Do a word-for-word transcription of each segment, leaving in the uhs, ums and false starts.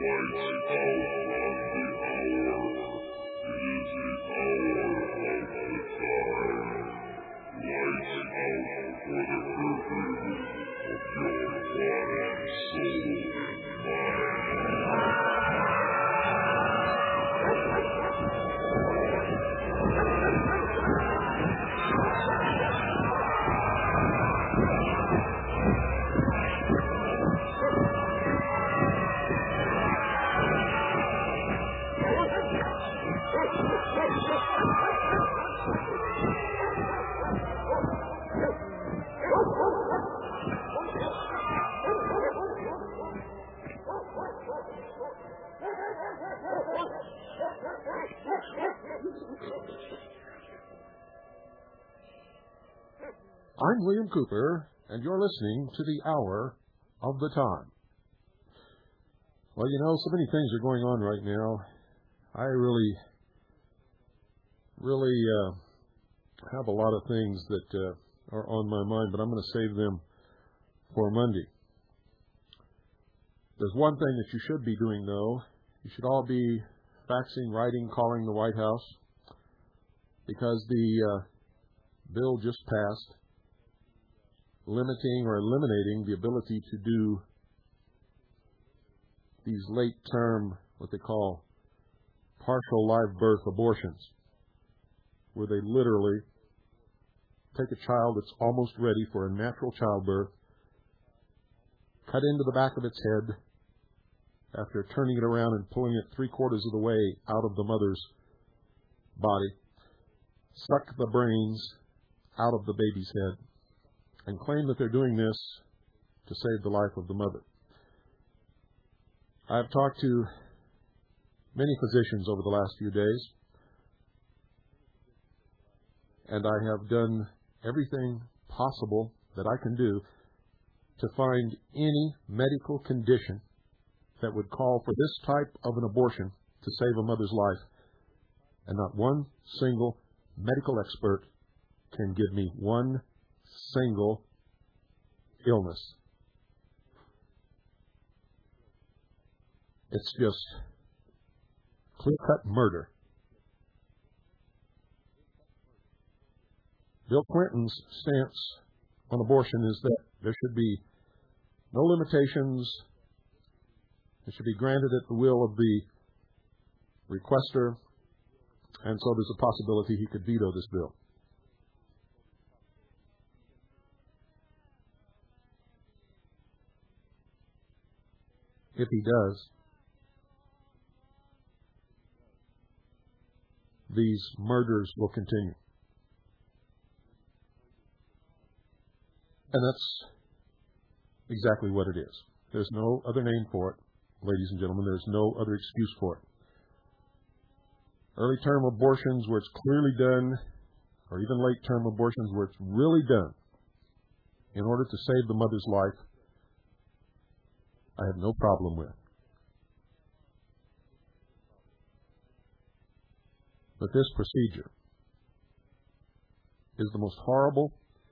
I'm William Cooper, and you're listening to the Hour of the Time. Well, you know, so many things are going on right now. I really, really uh, have a lot of things that uh, are on my mind, but I'm going to save them for Monday. There's one thing that you should be doing, though. You should all be faxing, writing, calling the White House, because the uh, bill just passed limiting or eliminating the ability to do these late-term, what they call partial live birth abortions, where they literally take a child that's almost ready for a natural childbirth, cut into the back of its head after turning it around and pulling it three-quarters of the way out of the mother's body, suck the brains out of the baby's head, and claim that they're doing this to save the life of the mother. I've talked to many physicians over the last few days, and I have done everything possible that I can do to find any medical condition that would call for this type of an abortion to save a mother's life, and not one single medical expert can give me one single illness. It's just clear-cut murder. Bill Clinton's stance on abortion is that there should be no limitations. It should be granted at the will of the requester, and so there's a possibility he could veto this bill. If he does, these murders will continue. And that's exactly what it is. There's no other name for it, ladies and gentlemen. There's no other excuse for it. Early-term abortions where it's clearly done, or even late-term abortions where it's really done in order to save the mother's life, I have no problem with. But this procedure is the most horrible,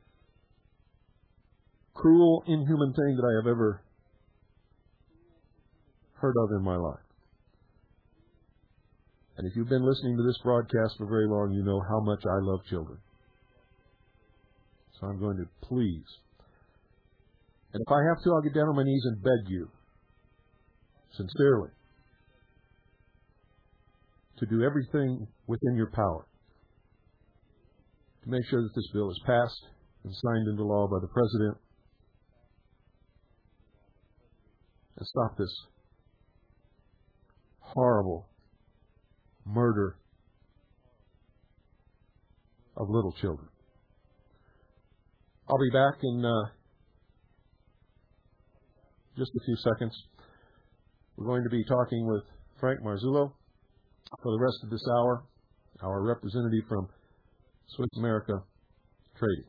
cruel, inhuman thing that I have ever heard of in my life. And if you've been listening to this broadcast for very long, you know how much I love children. So I'm going to please, and if I have to, I'll get down on my knees and beg you, sincerely, to do everything within your power to make sure that this bill is passed and signed into law by the President and stop this horrible murder of little children. I'll be back in uh, just a few seconds. We're going to be talking with Frank Marzullo for the rest of this hour, our representative from Swiss America Trading.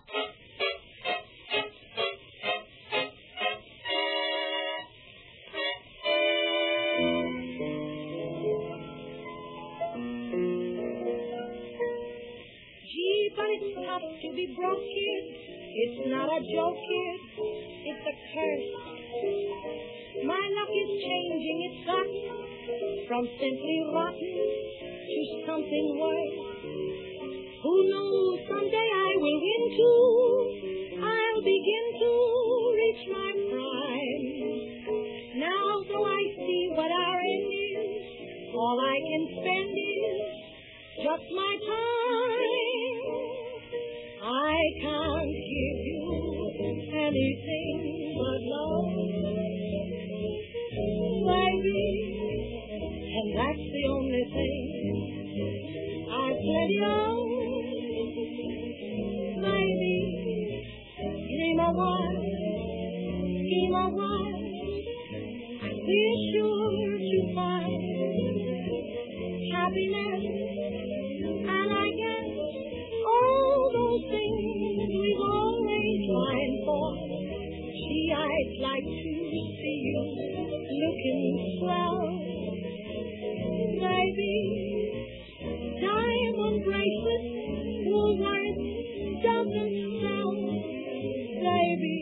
Gee, but it's tough to be broke, kid. It's not a joke, kid. It's a curse. My luck is changing, it's got from simply rotten to something worse. Who knows, someday I will win too. I'll begin to reach my prime. Now though I see what our end is, all I can spend is just my time. I can't give you anything but love, baby, and that's the only thing I've plenty of. Baby, dream a while, scheme a while, we're sure to find happiness, and I guess all those things we've always lined for. Gee, I'd like to see you looking swell, baby. Diamond bracelets, Woolworth doesn't sell, baby.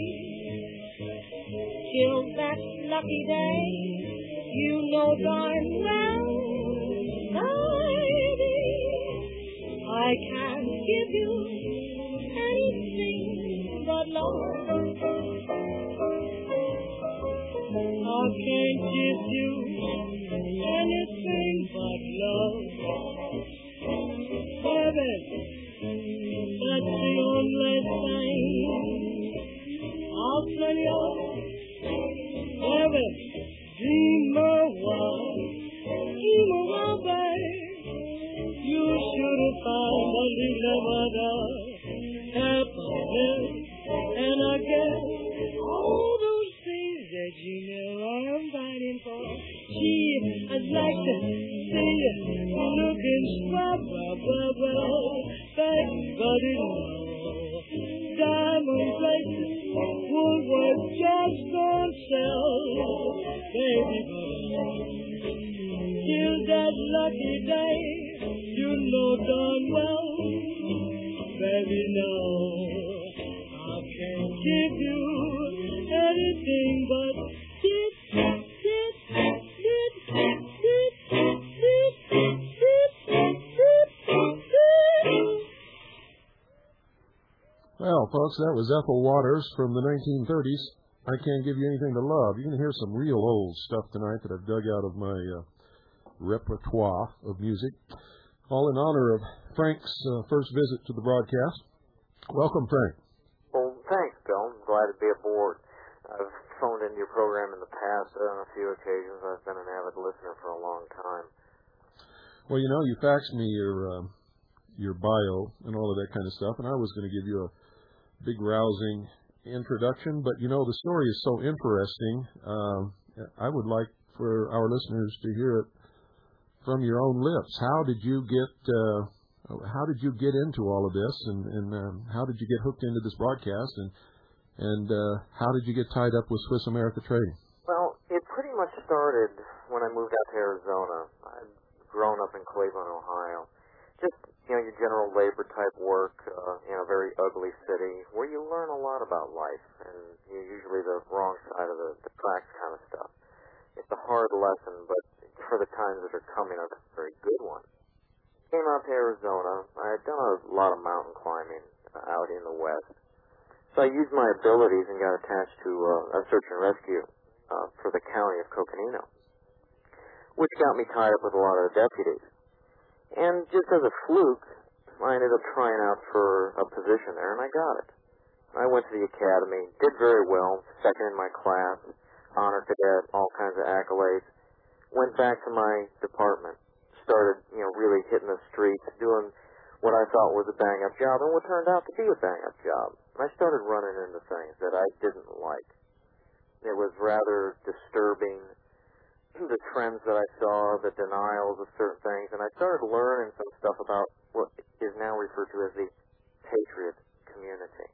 Till that lucky day, you know darn well, baby, I can't give you anything but love. I can't give you anything but love, baby. That's the only thing I'll plenty of, baby. Dream a while, dream a while, baby. You should find a little bit of happiness, and I guess all those things that you know I'm fighting for. Gee, I'd like to see you looking swell, buddy. Diamond places, Woolworth just don't sell, baby. Till that lucky day, you know darn well, baby, no, I can't give you anything but this, this, this, this, this, this, Well, folks, that was Ethel Waters from the nineteen thirties. I Can't Give You Anything to Love. You can hear some real old stuff tonight that I've dug out of my uh, repertoire of music, all in honor of Frank's uh, first visit to the broadcast. Welcome, Frank. Well, thanks, Bill. I'm glad to be aboard. I've phoned into your program in the past on a few occasions. I've been an avid listener for a long time. Well, you know, you faxed me your uh, your bio and all of that kind of stuff, and I was going to give you a big rousing introduction, but you know, the story is so interesting. Uh, I would like for our listeners to hear it from your own lips. How did you get? Uh, how did you get into all of this, and, and um, how did you get hooked into this broadcast, and and uh, how did you get tied up with Swiss America Trading? Well, it pretty much started when I moved out to Arizona. I'd grown up in Cleveland, Ohio. Just, you know, your general labor type work uh, in a very ugly city where you learn a lot about life, and you're usually the wrong side of the, the tracks kind of stuff. It's a hard lesson, but for the times that are coming, a very good one. Came out to Arizona. I had done a lot of mountain climbing uh, out in the West. So I used my abilities and got attached to uh, a search and rescue uh, for the county of Coconino, which got me tied up with a lot of the deputies. And just as a fluke, I ended up trying out for a position there, and I got it. I went to the academy, did very well, second in my class, honor cadet, all kinds of accolades. Went back to my department, started, you know, really hitting the streets, doing what I thought was a bang-up job, and what turned out to be a bang-up job. I started running into things that I didn't like. It was rather disturbing, the trends that I saw, the denials of certain things, and I started learning some stuff about what is now referred to as the patriot community.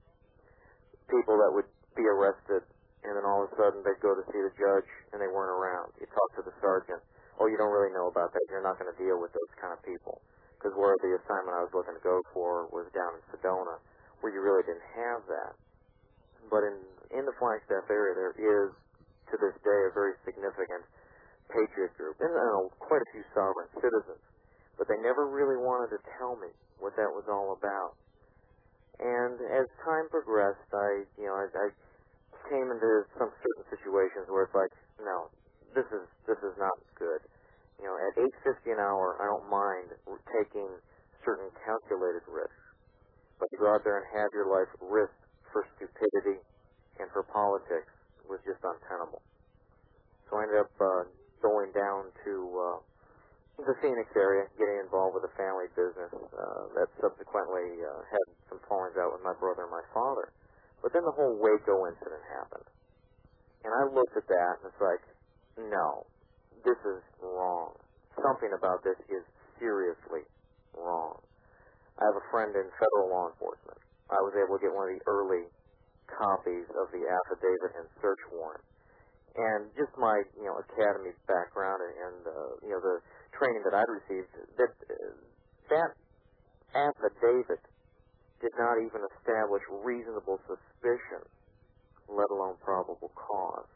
People that would be arrested, and then all of a sudden they'd go to see the judge, and they weren't around. You talk to the sergeant. Oh, you don't really know about that. You're not going to deal with those kind of people. Because where the assignment I was looking to go for was down in Sedona, where you really didn't have that. But in, in the Flagstaff area, there is to this day, a very significant patriot group, and uh, quite a few sovereign citizens. But they never really wanted to tell me what that was all about. And as time progressed, I, you know, I, I came into some certain situations where it's like, no, this is this is not good. You know, at eight fifty an hour, I don't mind taking certain calculated risks, but to go out there and have your life risked for stupidity and for politics was just untenable. So I ended up uh, going down to uh, the Phoenix area, getting involved with a family business uh, that subsequently uh, had some fallings out with my brother and my father. But then the whole Waco incident happened. And I looked at that and it's like, no, this is wrong. Something about this is seriously wrong. I have a friend in federal law enforcement. I was able to get one of the early copies of the affidavit and search warrant. And just my, you know, academy background and, and uh, you know, the training that I'd received, that uh, that affidavit did not even establish reasonable suspicion, let alone probable cause.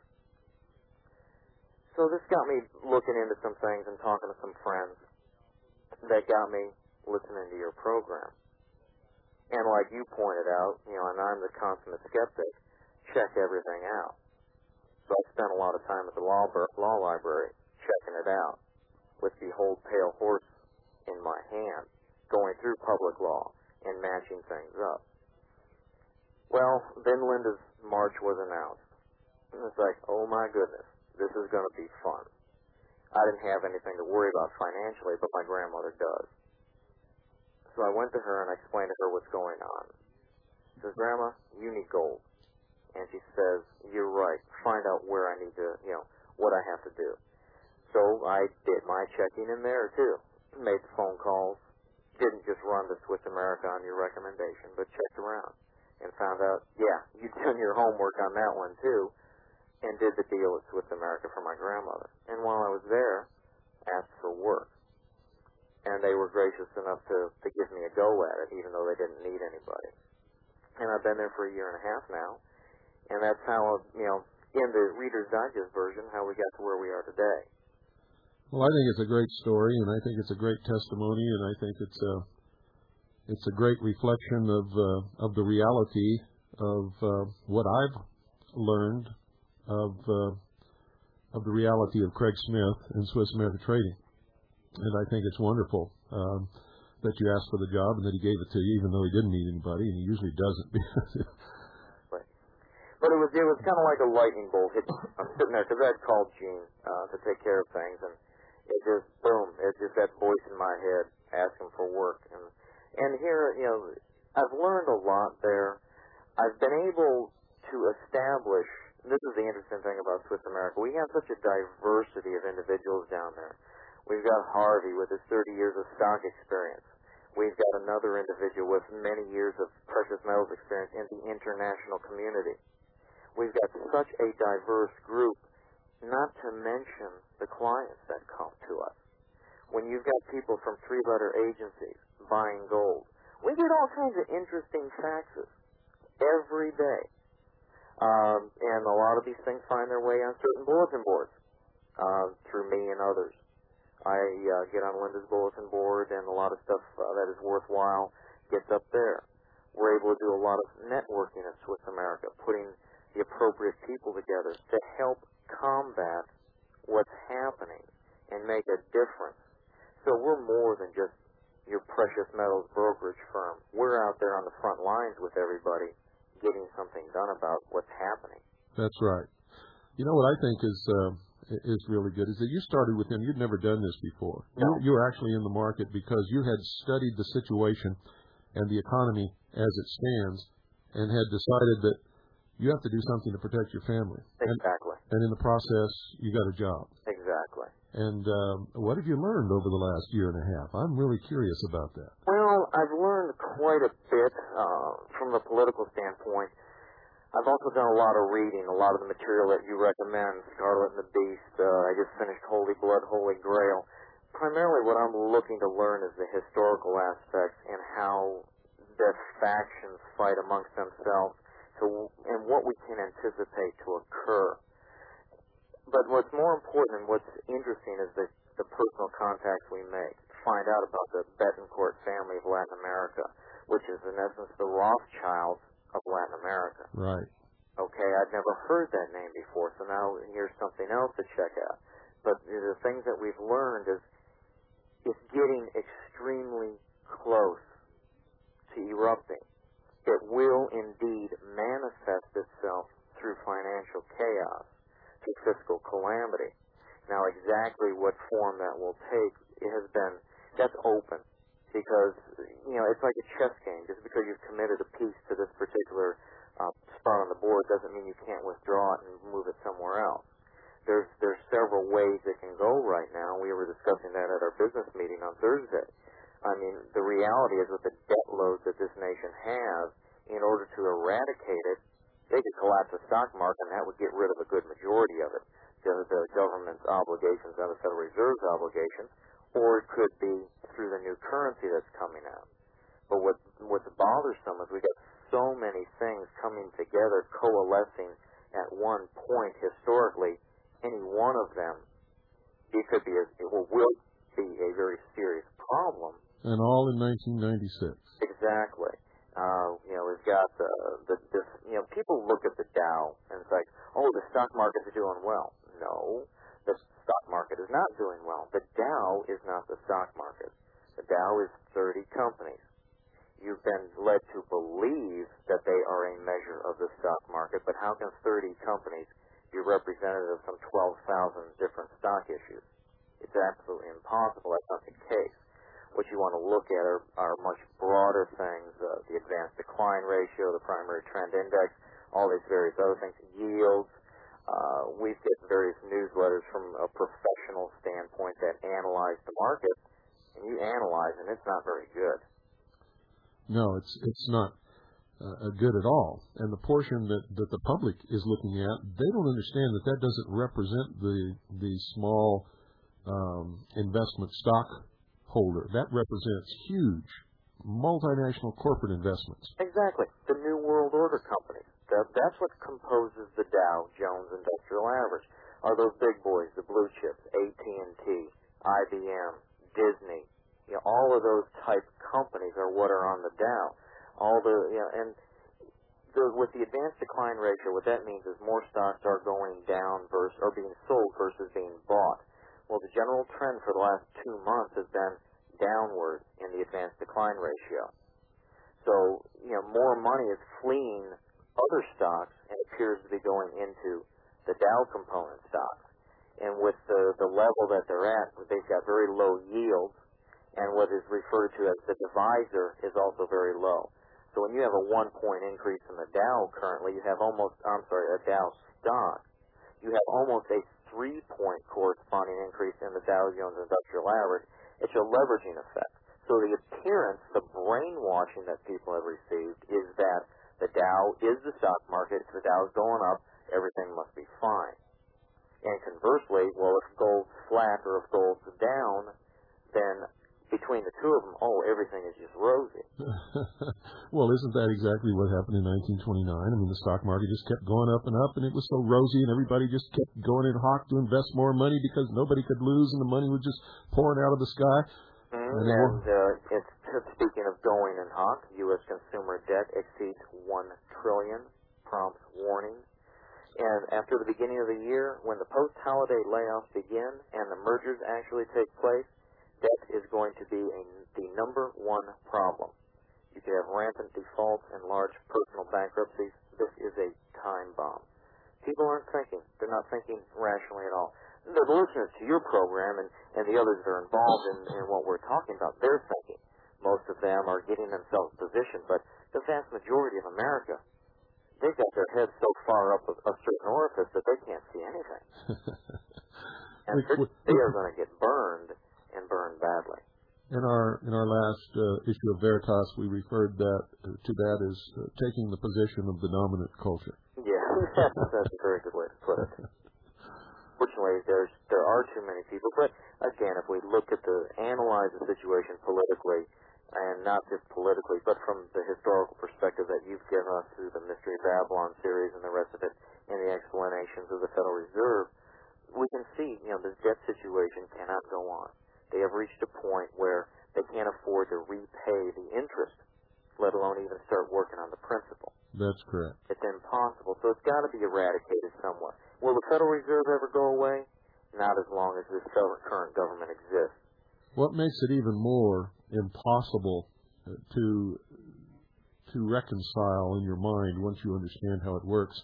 So this got me looking into some things and talking to some friends that got me listening to your program. And like you pointed out, you know, and I'm the consummate skeptic, check everything out. So I spent a lot of time at the law, law library checking it out with Behold Pale Horse in my hand, going through public law and matching things up. Well, then Linda's march was announced. And it's like, oh my goodness, this is going to be fun. I didn't have anything to worry about financially, but my grandmother does. So I went to her and I explained to her what's going on. She says, Grandma, you need gold. And she says, you're right. Find out where I need to, you know, what I have to do. So I did my checking in there, too. Made the phone calls. Didn't just run to Swiss America on your recommendation, but checked around and found out, yeah, you'd done your homework on that one, too, and did the deal at Swiss America for my grandmother. And while I was there, asked for work. And they were gracious enough to, to give me a go at it, even though they didn't need anybody. And I've been there for a year and a half now. And that's how, you know, in the Reader's Digest version, how we got to where we are today. Well, I think it's a great story, and I think it's a great testimony, and I think it's a it's a great reflection of uh, of the reality of uh, what I've learned of uh, of the reality of Craig Smith and Swiss America Trading, and I think it's wonderful um, that you asked for the job and that he gave it to you, even though he didn't need anybody, and he usually doesn't. But it was it was kind of like a lightning bolt hit. I'm sitting there because I'd called Gene uh, to take care of things, and it just boom, it's just that voice in my head asking for work. And and here, you know, I've learned a lot there. I've been able to establish. This is the interesting thing about Swiss America. We have such a diversity of individuals down there. We've got Harvey with his thirty years of stock experience. We've got another individual with many years of precious metals experience in the international community. We've got such a diverse group, not to mention the clients that come to us. When you've got people from three-letter agencies buying gold, we get all kinds of interesting faxes every day. Um, and a lot of these things find their way on certain bulletin boards uh, through me and others. I uh, get on Linda's bulletin board, and a lot of stuff uh, that is worthwhile gets up there. We're able to do a lot of networking at Swiss America, putting the appropriate people together to help combat what's happening and make a difference. So we're more than just your precious metals brokerage firm. We're out there on the front lines with everybody getting something done about what's happening. That's right. You know what I think is uh, is really good is that you started with him. You'd never done this before. No. You, you were actually in the market because you had studied the situation and the economy as it stands and had decided that you have to do something to protect your family. Exactly. And, and in the process, you got a job. Exactly. And um, what have you learned over the last year and a half? I'm really curious about that. Well, I've learned quite a bit uh, from the political standpoint. I've also done a lot of reading, a lot of the material that you recommend, Scarlet and the Beast. Uh, I just finished Holy Blood, Holy Grail. Primarily what I'm looking to learn is the historical aspects and how the factions fight amongst themselves. So, and what we can anticipate to occur. but what's more important and what's interesting is the, the personal contacts we make. Find out about the Betancourt family of Latin America, which is in essence the Rothschilds of Latin America. Right. Okay, I'd never heard that name before, so now here's something else to check out. But the things that we've learned is it's getting extremely close to erupting. It will indeed manifest itself through financial chaos, through fiscal calamity. Now, exactly what form that will take, it has been, that's open. Because, you know, it's like a chess game. Just because you've committed a piece to this particular uh, spot on the board doesn't mean you can't withdraw it and move it somewhere else. There's there's several ways it can go right now. We were discussing that at our business meeting on Thursday. I mean, the reality is with the debt load that this nation has, in order to eradicate it, they could collapse the stock market and that would get rid of a good majority of it. The, the government's obligations and the Federal Reserve's obligations, or it could be through the new currency that's coming out. But what what's bothersome is we got so many things coming together, coalescing at one point historically. Any one of them, it could be, a, it will, will be a very serious problem. And all in nineteen ninety-six. Exactly. Uh, you know, we've got the, the this, you know, people look at the Dow and it's like, oh, the stock market's doing well. No, the stock market is not doing well. The Dow is not the stock market. The Dow is thirty companies. You've been led to believe that they are a measure of the stock market, but how can thirty companies be representative of some twelve thousand different stock issues? It's absolutely impossible. That's not the case. What you want to look at are, are much broader things, uh, the advanced decline ratio, the primary trend index, all these various other things, yields. Uh, we've got various newsletters from a professional standpoint that analyze the market, and you analyze, and it's not very good. No, it's it's not uh, good at all. And the portion that, that the public is looking at, they don't understand that that doesn't represent the the small um, investment stock holder. That represents huge multinational corporate investments. Exactly. The New World Order companies. That, that's what composes the Dow Jones Industrial Average. Are those big boys, the blue chips, A T and T, I B M, Disney, you know, all of those type companies are what are on the Dow. All the, you know, and the, with the advanced decline ratio, what that means is more stocks are going down versus, or being sold versus being bought. Well, the general trend for the last two months has been downward in the advanced decline ratio. So, you know, more money is fleeing other stocks and appears to be going into the Dow component stocks. And with the, the level that they're at, they've got very low yields, and what is referred to as the divisor is also very low. So when you have a one-point increase in the Dow currently, you have almost, I'm sorry, a Dow stock, you have almost a three-point corresponding increase in the Dow Jones Industrial Average. It's a leveraging effect. So the appearance, the brainwashing that people have received is that the Dow is the stock market. If the Dow is going up, everything must be fine. And conversely, well, if gold's flat or if gold's down, then between the two of them, oh, everything is just rosy. Well, isn't that exactly what happened in nineteen twenty-nine? I mean, the stock market just kept going up and up, and it was so rosy, and everybody just kept going in hawk to invest more money because nobody could lose, and the money was just pouring out of the sky. Mm-hmm. And, and uh, it's, speaking of going in hawk, U S consumer debt exceeds one trillion dollars, prompts warning. And after the beginning of the year, when the post-holiday layoffs begin and the mergers actually take place, debt is going to be a, the number one problem. You could have rampant defaults and large personal bankruptcies. This is a time bomb. People aren't thinking. They're not thinking rationally at all. The listeners to your program and, and the others that are involved in, in what we're talking about, they're thinking. Most of them are getting themselves positioned, but the vast majority of America, they've got their heads so far up a, a certain orifice that they can't see anything. And we, we, they are going to get burned and burned badly. In our in our last uh, issue of Veritas, we referred that uh, to that as uh, taking the position of the dominant culture. Yeah, that's, that's a very good way to put it. Fortunately, there's there are too many people. But again, if we look at the analyze the situation politically, and not just politically, but from the historical perspective that you've given us through the Mystery of Babylon series and the rest of it, and the explanations of the Federal Reserve, we can see, you know, this debt situation cannot go on. They have reached a point where they can't afford to repay the interest, let alone even start working on the principal. That's correct. It's impossible. So it's got to be eradicated somewhere. Will the Federal Reserve ever go away? Not as long as this current government exists. What makes it even more impossible to to reconcile in your mind once you understand how it works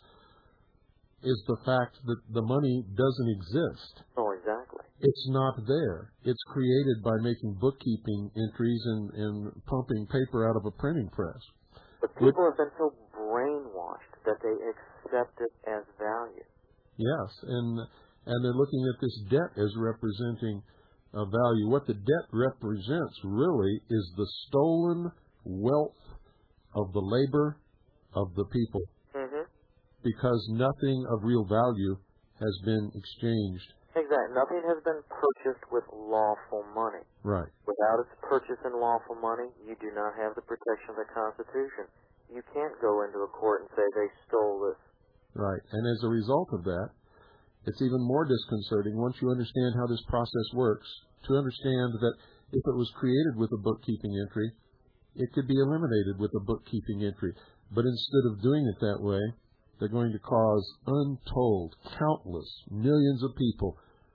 is the fact that the money doesn't exist. Oh, exactly. It's not there. It's created by making bookkeeping entries and, and pumping paper out of a printing press. But people Which, have been so brainwashed that they accept it as value. Yes, and and they're looking at this debt as representing a value. What the debt represents really is the stolen wealth of the labor of the people. Mm-hmm. Because nothing of real value has been exchanged. Exactly. Nothing has been purchased with lawful money. Right. Without its purchase in lawful money, you do not have the protection of the Constitution. You can't go into a court and say they stole this. Right. And as a result of that, it's even more disconcerting once you understand how this process works, to understand that if it was created with a bookkeeping entry, it could be eliminated with a bookkeeping entry. But instead of doing it that way, they're going to cause untold, countless, millions of people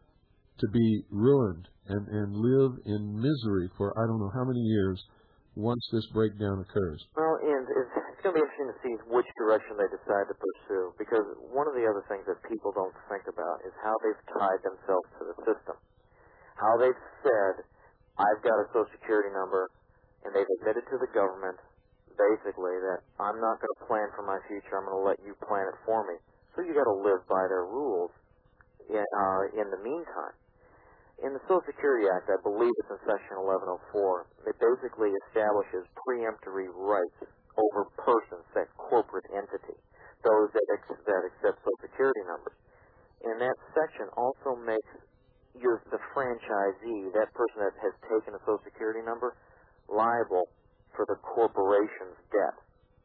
to be ruined and, and live in misery for I don't know how many years once this breakdown occurs. Well, and it's, it's going to be interesting to see which direction they decide to pursue, because one of the other things that people don't think about is how they've tied themselves to the system. How they've said, I've got a Social Security number, and they've admitted to the government basically that I'm not going to plan for my future, I'm going to let you plan it for me. So you got to live by their rules in, uh, in the meantime. In the Social Security Act, I believe it's in Section eleven oh four, it basically establishes preemptory rights over persons, that corporate entity, those that, ex- that accept Social Security numbers. And that section also makes your, the franchisee, that person that has taken a Social Security number, liable for the corporation's debt.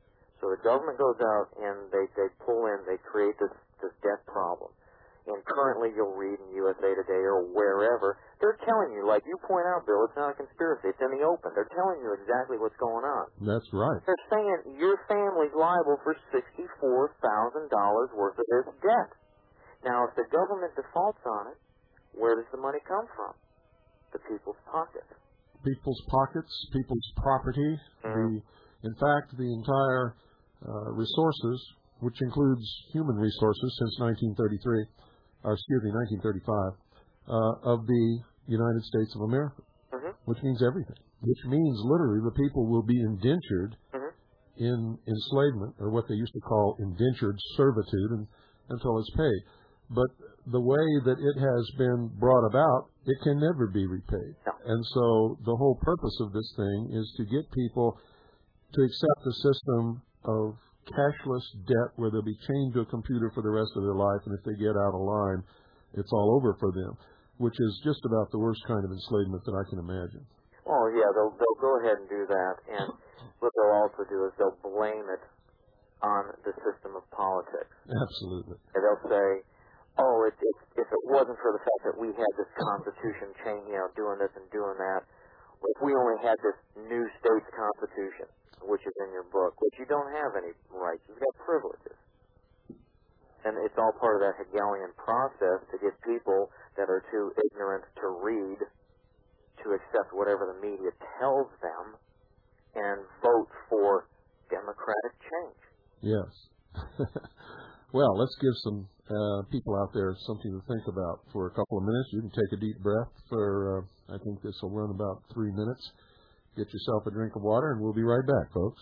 So the government goes out and they, they pull in, they create this, this debt problem. And currently you'll read in U S A Today or wherever, they're telling you, like you point out, Bill, it's not a conspiracy, it's in the open. They're telling you exactly what's going on. That's right. They're saying your family's liable for sixty-four thousand dollars worth of this debt. Now, if the government defaults on it, where does the money come from? The people's pockets. People's pockets, people's property. Mm. The, in fact, the entire uh, resources, which includes human resources since nineteen thirty-three, or excuse me, nineteen thirty-five, uh, of the United States of America, mm-hmm. which means everything. Which means literally the people will be indentured mm-hmm. in enslavement, or what they used to call indentured servitude, and, until it's paid. But the way that it has been brought about, it can never be repaid. No. And so the whole purpose of this thing is to get people to accept a system of cashless debt where they'll be chained to a computer for the rest of their life, and if they get out of line, it's all over for them, which is just about the worst kind of enslavement that I can imagine. Oh, yeah, they'll, they'll go ahead and do that, and what they'll also do is they'll blame it on the system of politics. Absolutely. And they'll say, oh, it, it, if it wasn't for the fact that we had this Constitution change, you know, doing this and doing that, if we only had this new state's Constitution, which is in your book, which you don't have any rights, you've got privileges. And it's all part of that Hegelian process to get people that are too ignorant to read to accept whatever the media tells them and vote for democratic change. Yes. Well, let's give some uh, people out there something to think about for a couple of minutes. You can take a deep breath for, uh, I think this will run about three minutes. Get yourself a drink of water, and we'll be right back, folks.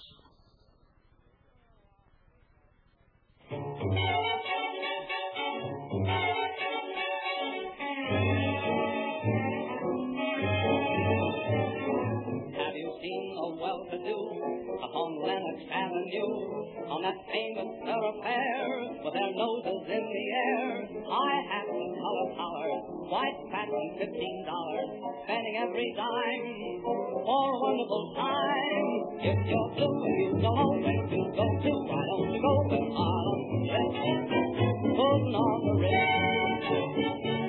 Have you seen the well-to-do on Lenox Avenue, on that famous thoroughfare with their noses in the air? High hats and color collars, white satin fifteen dollars, spending every dime for a wonderful time. If you're blue, you don't know where to go to. Why don't you go to Harlem? Putting on the ring.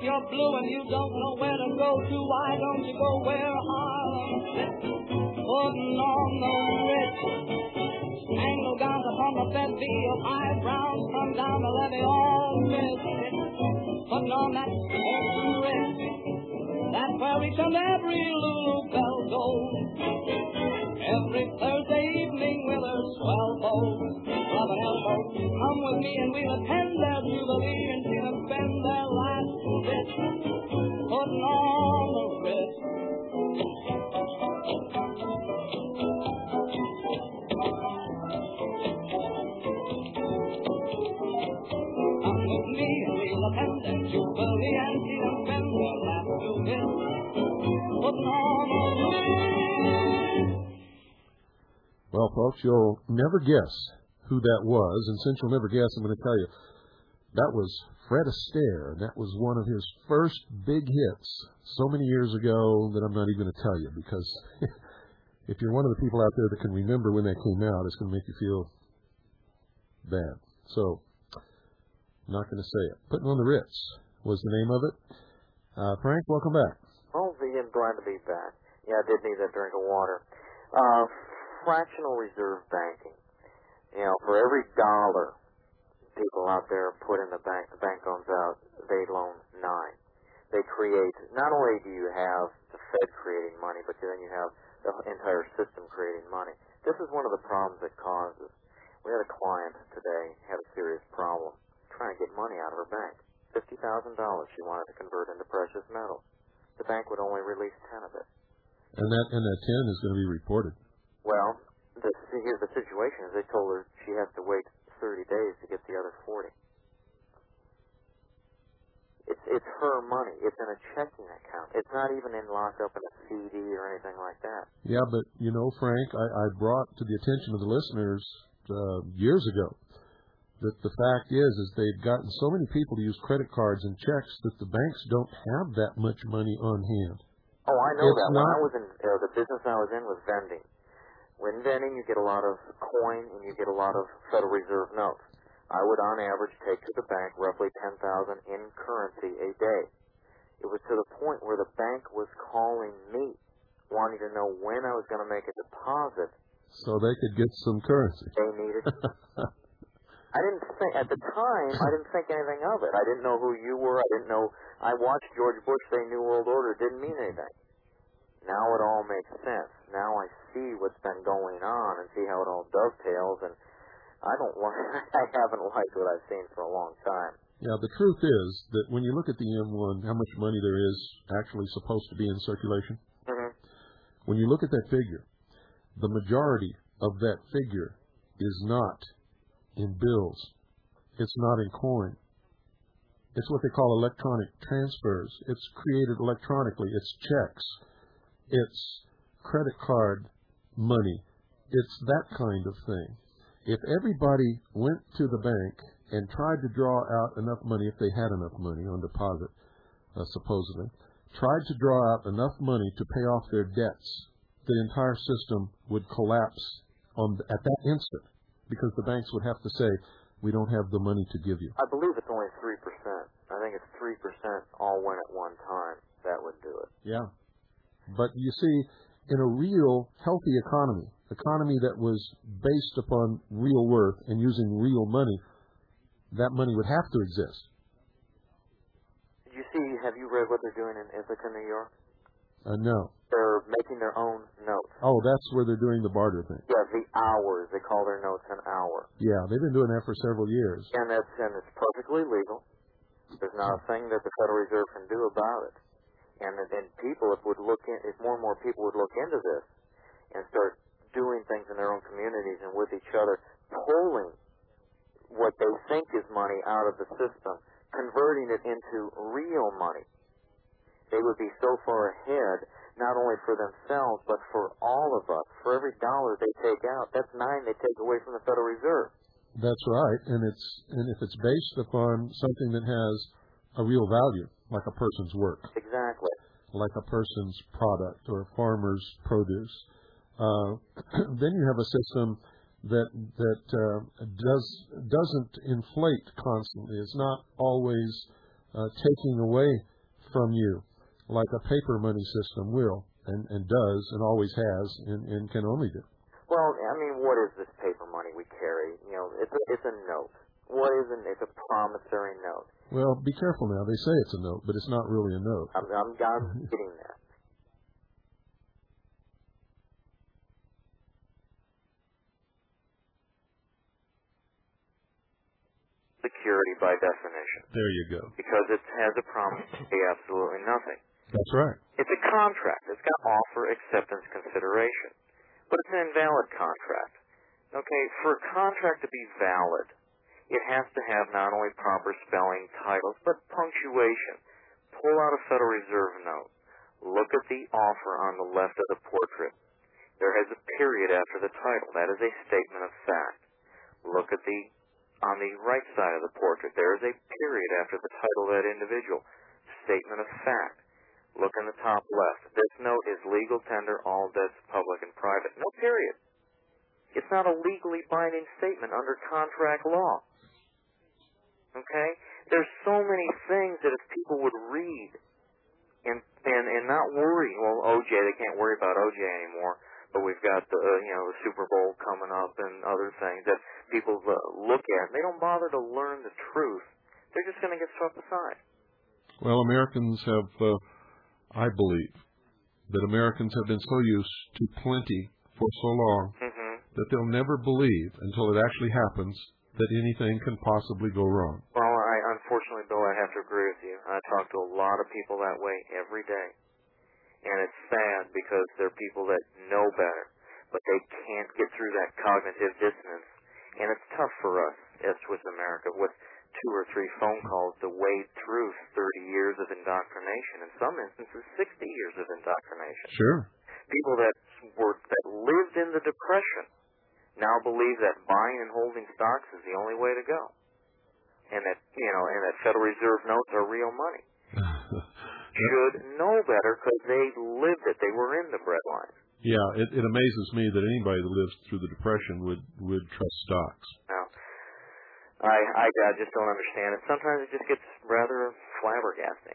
you're blue and you don't know where to go to, why don't you go where Harlem sits? Putting on the Ritz. Angle gowns upon the Fed Field, high browns come down the levee, all misfits. Putting on that Ritz. That's where each and every Lulu Bell goes. Every Thursday evening with her swell bows, rub an elbow, come with me and we'll attend their jubilee and see them spend their last bit, putting on the Ritz. Come with me and we'll attend their jubilee and see them spend their last bit, putting on the Ritz. Well, folks, you'll never guess who that was, and since you'll never guess, I'm going to tell you, that was Fred Astaire. That was one of his first big hits so many years ago that I'm not even going to tell you, because if you're one of the people out there that can remember when that came out, it's going to make you feel bad. So, I'm not going to say it. Putting on the Ritz was the name of it. Uh, Frank, welcome back. Oh, I'm glad to be back. Yeah, I did need that drink of water. Uh, fractional reserve banking. You know, for every dollar people out there put in the bank, the bank owns out, they loan nine. They create, not only do you have the Fed creating money, but then you have the entire system creating money. This is one of the problems it causes. We had a client today, had a serious problem, trying to get money out of her bank. fifty thousand dollars she wanted to convert into precious metals. The bank would only release ten of it. And that, and that ten is going to be reported. Well, the, here's the situation: is they told her she has to wait thirty days to get the other forty. It's it's her money. It's in a checking account. It's not even in locked up in a C D or anything like that. Yeah, but you know, Frank, I, I brought to the attention of the listeners uh, years ago that the fact is, is they've gotten so many people to use credit cards and checks that the banks don't have that much money on hand. Oh, I know it's that. Not... When I was in uh, the business I was in was vending. When vending, you get a lot of coin and you get a lot of Federal Reserve notes. I would, on average, take to the bank roughly ten thousand in currency a day. It was to the point where the bank was calling me, wanting to know when I was going to make a deposit. So they could get some currency. They needed. I didn't think, at the time, I didn't think anything of it. I didn't know who you were. I didn't know. I watched George Bush say New World Order. It didn't mean anything. Now it all makes sense. Now I see what's been going on and see how it all dovetails, and I don't like, I haven't liked what I've seen for a long time. Yeah, the truth is that when you look at the M one, how much money there is actually supposed to be in circulation, Mm-hmm. when you look at that figure, the majority of that figure is not in bills. It's not in coin. It's what they call electronic transfers. It's created electronically. It's checks. It's credit card money. It's that kind of thing. If everybody went to the bank and tried to draw out enough money, if they had enough money on deposit, uh, supposedly, tried to draw out enough money to pay off their debts, the entire system would collapse on the, at that instant, because the banks would have to say, we don't have the money to give you. I believe it's only three percent. I think it's three percent all went at one time. That would do it. Yeah. But you see, in a real healthy economy, economy that was based upon real worth and using real money, that money would have to exist. Did you see, have you read what they're doing in Ithaca, New York? Uh, no. They're making their own notes. Oh, that's where they're doing the barter thing. Yeah, the hours. They call their notes an hour. Yeah, they've been doing that for several years. And that's and it's perfectly legal. There's not a thing that the Federal Reserve can do about it. And and people, if would look in, if more and more people would look into this and start doing things in their own communities and with each other, pulling what they think is money out of the system, converting it into real money, they would be so far ahead, not only for themselves, but for all of us. For every dollar they take out, that's nine they take away from the Federal Reserve. That's right, and it's and if it's based upon something that has a real value, like a person's work. Exactly. Like a person's product or a farmer's produce. Uh, then you have a system that that uh, does doesn't inflate constantly. It's not always uh, taking away from you, like a paper money system will, and, and does, and always has, and, and can only do. Well, I mean, what is this paper money we carry? You know, it's a, it's a note. What is it? It's a promissory note. Well, be careful now. They say it's a note, but it's not really a note. I'm, I'm, I'm getting there. Security by definition. There you go. Because it has a promise to pay absolutely nothing. That's right. It's a contract. It's got offer, acceptance, consideration. But it's an invalid contract. Okay, for a contract to be valid, it has to have not only proper spelling, titles, but punctuation. Pull out a Federal Reserve note. Look at the offer on the left of the portrait. There has a period after the title. That is a statement of fact. Look at the, on the right side of the portrait, there is a period after the title of that individual. Statement of fact. Look in the top left. This note is legal tender, all debts public and private. No period. It's not a legally binding statement under contract law. Okay? There's so many things that if people would read and and, and not worry, well, O J, they can't worry about O J anymore, but we've got the, uh, you know, the Super Bowl coming up and other things that people uh, look at, and they don't bother to learn the truth. They're just going to get swept aside. Well, Americans have, uh, I believe, that Americans have been so used to plenty for so long mm-hmm. that they'll never believe until it actually happens that anything can possibly go wrong. Well, I, unfortunately, Bill, I have to agree with you. I talk to a lot of people that way every day. And it's sad because they're people that know better, but they can't get through that cognitive dissonance. And it's tough for us as Swiss America with two or three phone calls to wade through thirty years of indoctrination, in some instances sixty years of indoctrination. Sure. People that were that lived in the Depression now believe that buying and holding stocks is the only way to go, and that you know, and that Federal Reserve notes are real money. Should know better because they lived it. They were in the breadline. Yeah, it, it amazes me that anybody that lived through the Depression would would trust stocks. Now, I, I I just don't understand it. Sometimes it just gets rather flabbergasting.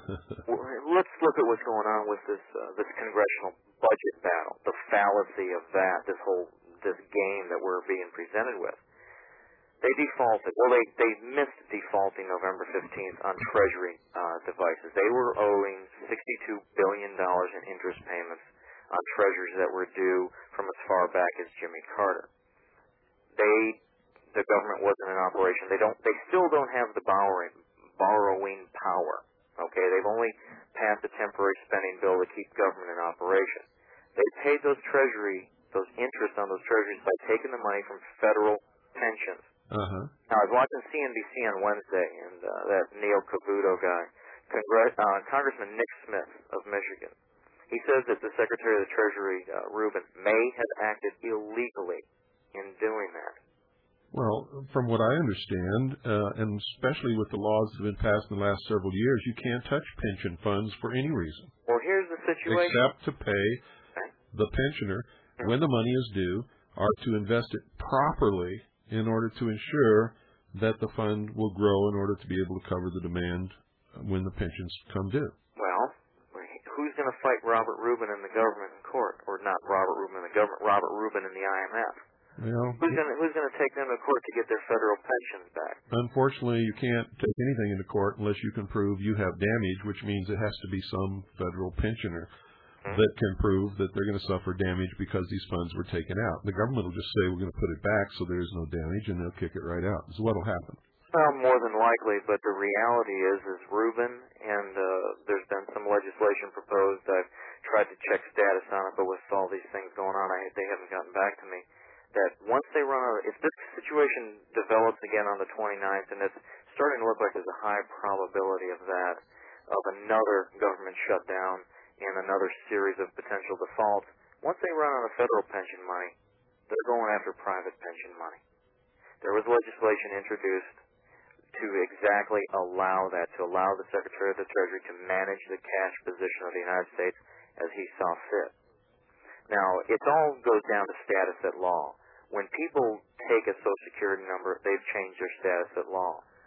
Let's look at what's going on with this uh, this congressional budget battle. The fallacy of that. This whole this game that we're being presented with. They defaulted. Well, they, they missed defaulting November fifteenth on Treasury uh, devices. They were owing sixty-two billion dollars in interest payments on treasuries that were due from as far back as Jimmy Carter. They, the government wasn't in operation. They don't. They still don't have the borrowing, borrowing power. Okay, they've only passed a temporary spending bill to keep government in operation. They paid those treasury, those interest on those treasuries by taking the money from federal pensions. Uh-huh. Now, I was watching C N B C on Wednesday, and uh, that Neil Cavuto guy, Congress, uh, Congressman Nick Smith of Michigan, he says that the Secretary of the Treasury, uh, Rubin, may have acted illegally in doing that. Well, from what I understand, uh, and especially with the laws that have been passed in the last several years, you can't touch pension funds for any reason. Well, here's the situation. Except to pay okay. the pensioner, when the money is due, are to invest it properly in order to ensure that the fund will grow in order to be able to cover the demand when the pensions come due. Well, who's going to fight Robert Rubin and the government in court? Or not Robert Rubin and the government, Robert Rubin and the I M F? Well, who's going to who's going to take them to court to get their federal pensions back? Unfortunately, you can't take anything into court unless you can prove you have damage, which means it has to be some federal pensioner mm-hmm. that can prove that they're going to suffer damage because these funds were taken out. The government will just say we're going to put it back so there's no damage, and they'll kick it right out. This is what will happen. Well, more than likely, but the reality is, is Rubin, and uh, there's been some legislation proposed. I've tried to check status on it, but with all these things going on, I, they haven't gotten back to me. That once they run out, if this situation develops again on the twenty-ninth, and it's starting to look like there's a high probability of that, of another government shutdown and another series of potential defaults, once they run out of federal pension money, they're going after private pension money. There was legislation introduced to exactly allow that, to allow the Secretary of the Treasury to manage the cash position of the United States as he saw fit. Now, it all goes down to status at law. When people take a Social Security number, they've changed their status at law.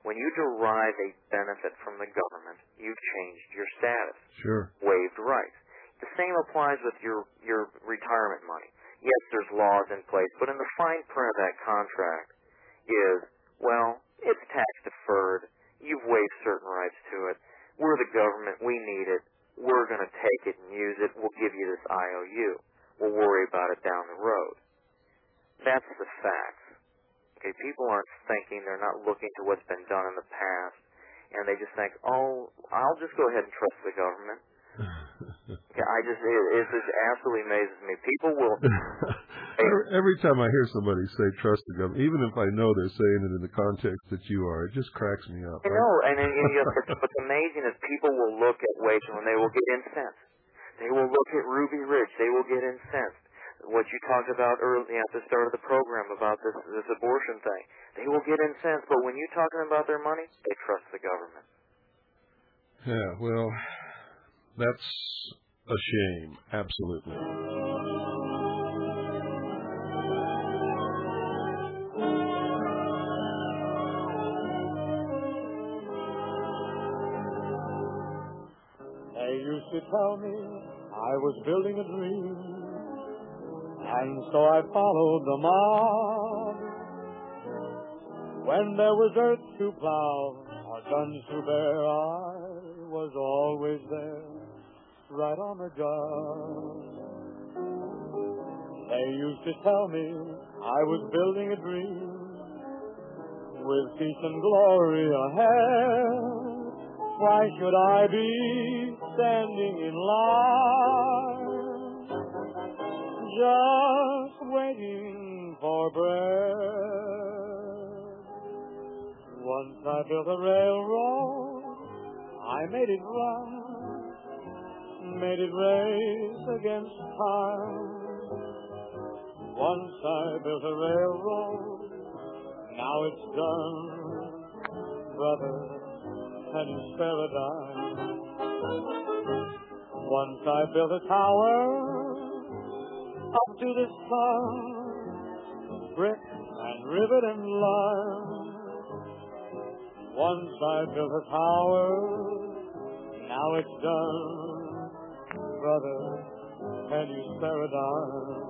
When you derive a benefit from the government, you've changed your status. Sure. Waived rights. The same applies with your, your retirement money. Yes, there's laws in place, but in the fine print of that contract is, well, it's tax deferred. You've waived certain rights to it. We're the government. We need it. We're going to take it and use it. We'll give you this I O U. We'll worry about it down the road. That's the facts. Okay, people aren't thinking. They're not looking to what's been done in the past. And they just think, oh, I'll just go ahead and trust the government. Okay, I just, it, it just absolutely amazes me. People will... every, every time I hear somebody say trust the government, even if I know they're saying it in the context that you are, it just cracks me up. I know, and, and, and you know, what's amazing is people will look at wages and they will get incensed. They will look at Ruby Ridge. They will get incensed. What you talked about early at the start of the program about this this abortion thing, they will get incensed. But when you're talking about their money, they trust the government. Yeah, well, that's a shame. Absolutely. They used to tell me I was building a dream, and so I followed the mob. When there was earth to plow or guns to bear, I was always there, right on the job. They used to tell me I was building a dream, with peace and glory ahead. Why should I be standing in line, just waiting for bread? Once I built a railroad, I made it run, made it race against time. Once I built a railroad, now it's done, brother, and it's paradise. Once I built a tower up to the sun, brick and rivet and lime. Once I built a tower, now it's done, brother, and it's paradise.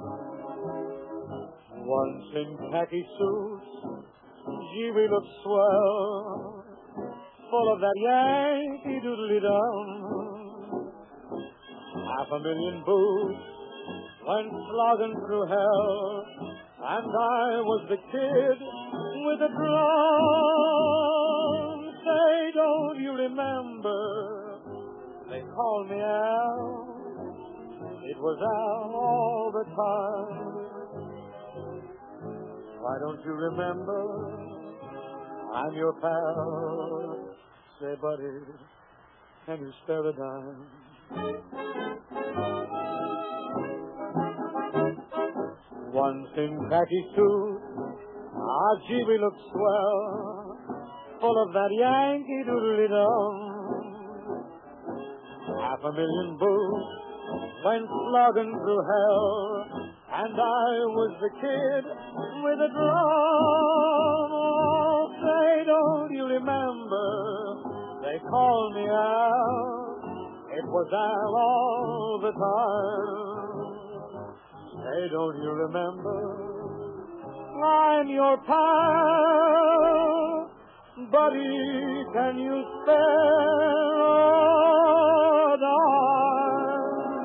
Once in khaki suits, gee, we looked swell, full of that Yankee doodly-dum. Half a million boots went slogging through hell, and I was the kid with the drum. Say, don't you remember? They called me Al. It was Al all the time. Why don't you remember? I'm your pal. Say, buddy, can you spare a dime? Once in khaki suit, ah, gee, we looked swell, full of that Yankee doodly-dum. Half a million boots went slogging through hell, and I was the kid with a drum. Oh, say, don't you remember? They called me Al. It was Al all the time. Say, don't you remember? I'm your pal. Buddy, can you spare a dime?